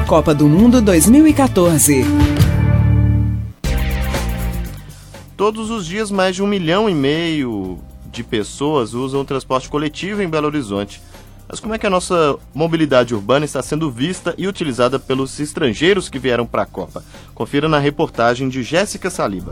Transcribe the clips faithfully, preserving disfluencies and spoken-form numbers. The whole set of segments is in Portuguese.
Copa do Mundo dois mil e quatorze. Todos os dias, mais de um milhão e meio de pessoas usam o transporte coletivo em Belo Horizonte. Mas como é que a nossa mobilidade urbana está sendo vista e utilizada pelos estrangeiros que vieram para a Copa? Confira na reportagem de Jéssica Saliba.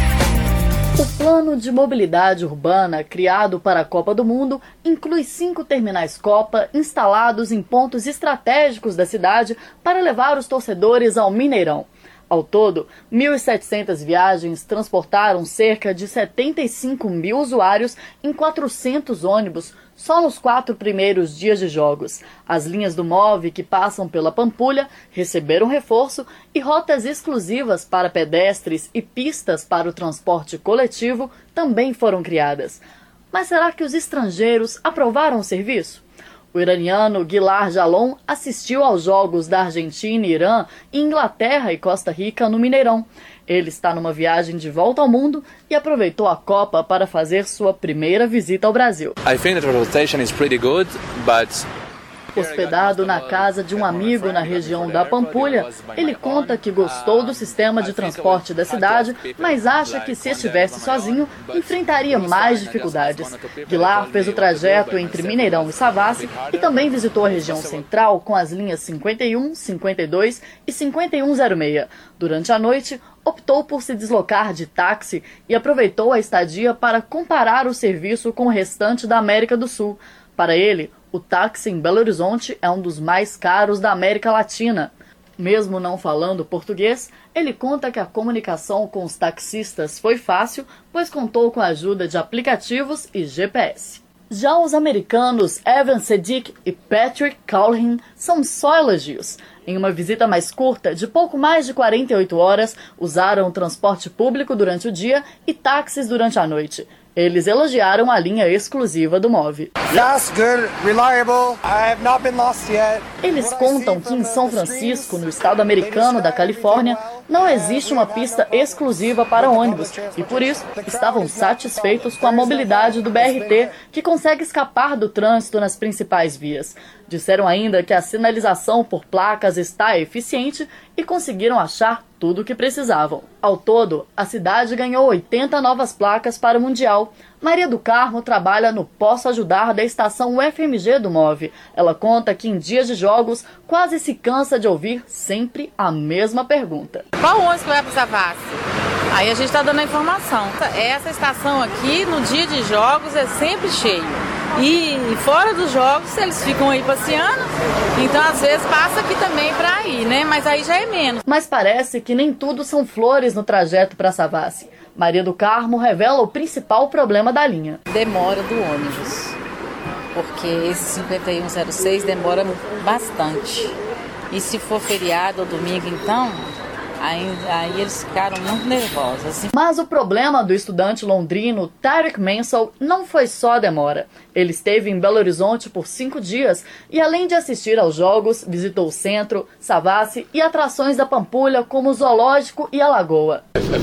O plano de mobilidade urbana criado para a Copa do Mundo inclui cinco terminais Copa instalados em pontos estratégicos da cidade para levar os torcedores ao Mineirão. Ao todo, mil e setecentas viagens transportaram cerca de setenta e cinco mil usuários em quatrocentos ônibus só nos quatro primeiros dias de jogos. As linhas do MOVE que passam pela Pampulha receberam reforço e rotas exclusivas para pedestres e pistas para o transporte coletivo também foram criadas. Mas será que os estrangeiros aprovaram o serviço? O iraniano Guilherme Jalon assistiu aos jogos da Argentina e Irã, Inglaterra e Costa Rica no Mineirão. Ele está numa viagem de volta ao mundo e aproveitou a Copa para fazer sua primeira visita ao Brasil. I think the transportation is pretty good, but Hospedado na casa de um amigo na região da Pampulha, ele conta que gostou do sistema de transporte da cidade, mas acha que se estivesse sozinho, enfrentaria mais dificuldades. Guilherme fez o trajeto entre Mineirão e Savassi e também visitou a região central com as linhas cinquenta e um, cinquenta e dois e cinquenta e um zero seis. Durante a noite, optou por se deslocar de táxi e aproveitou a estadia para comparar o serviço com o restante da América do Sul. Para ele, o táxi em Belo Horizonte é um dos mais caros da América Latina. Mesmo não falando português, ele conta que a comunicação com os taxistas foi fácil, pois contou com a ajuda de aplicativos e G P S. Já os americanos Evan Sedick e Patrick Callahan são só elogios. Em uma visita mais curta, de pouco mais de quarenta e oito horas, usaram transporte público durante o dia e táxis durante a noite. Eles elogiaram a linha exclusiva do MOVE. Eles contam que em São Francisco, no estado americano da Califórnia, não existe uma pista exclusiva para ônibus e, por isso, estavam satisfeitos com a mobilidade do B R T, que consegue escapar do trânsito nas principais vias. Disseram ainda que a sinalização por placas está eficiente e conseguiram achar tudo o que precisavam. Ao todo, a cidade ganhou oitenta novas placas para o Mundial. Maria do Carmo trabalha no Posso Ajudar da estação U F M G do MOVE. Ela conta que em dias de jogos quase se cansa de ouvir sempre a mesma pergunta. Qual ônibus que vai para Savassi? Aí a gente está dando a informação. Essa estação aqui, no dia de jogos, é sempre cheio. E fora dos jogos, eles ficam aí passeando, então às vezes passa aqui também para ir, né? Mas aí já é menos. Mas parece que nem tudo são flores no trajeto para Savassi. Maria do Carmo revela o principal problema da linha. Demora do ônibus, porque esse cinquenta e um zero seis demora bastante. E se for feriado ou domingo, então... Aí, aí eles ficaram muito nervosos. Assim. Mas o problema do estudante londrino Tarek Mansell não foi só a demora. Ele esteve em Belo Horizonte por cinco dias e, além de assistir aos jogos, visitou o centro, Savassi e atrações da Pampulha como o Zoológico e a Lagoa.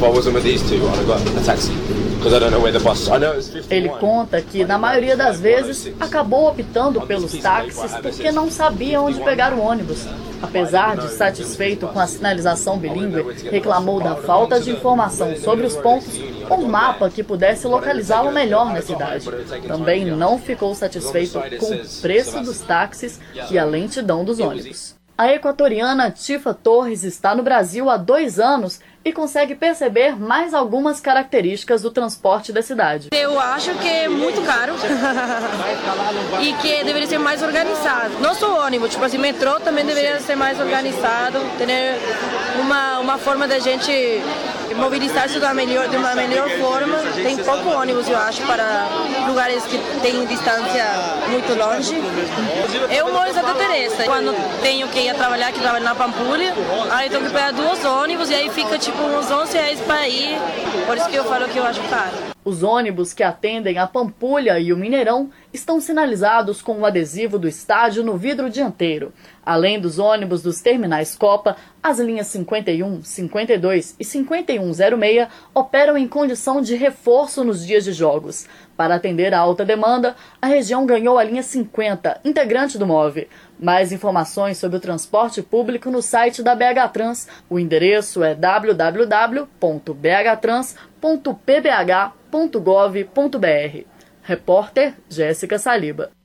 Ele conta que, na maioria das vezes, acabou optando pelos táxis porque não sabia onde pegar o ônibus. Apesar de satisfeito com a sinalização bilíngue, reclamou da falta de informação sobre os pontos ou um mapa que pudesse localizá-lo melhor na cidade. Também não ficou satisfeito com o preço dos táxis e a lentidão dos ônibus. A equatoriana Tifa Torres está no Brasil há dois anos e consegue perceber mais algumas características do transporte da cidade. Eu acho que é muito caro e que deveria ser mais organizado. Nosso ônibus, tipo assim, metrô também deveria ser mais organizado, ter uma, uma forma da gente mobilizar-se de uma melhor, de uma melhor forma. Tem pouco ônibus, eu acho, para lugares que têm distância muito longe. Eu moro em Santa Teresa. Quando tenho que ir trabalhar, que trabalho na Pampulha, aí tenho que pegar duas ônibus e aí fica tipo uns onze reais para ir. Por isso que eu falo que eu acho caro. Os ônibus que atendem a Pampulha e o Mineirão estão sinalizados com o adesivo do estádio no vidro dianteiro. Além dos ônibus dos terminais Copa, as linhas cinquenta e um, cinquenta e dois e cinquenta e um zero seis operam em condição de reforço nos dias de jogos. Para atender a alta demanda, a região ganhou a linha cinquenta, integrante do MOVE. Mais informações sobre o transporte público no site da B H Trans. O endereço é w w w ponto b h trans ponto p b h ponto gov ponto b r. Repórter Jéssica Saliba.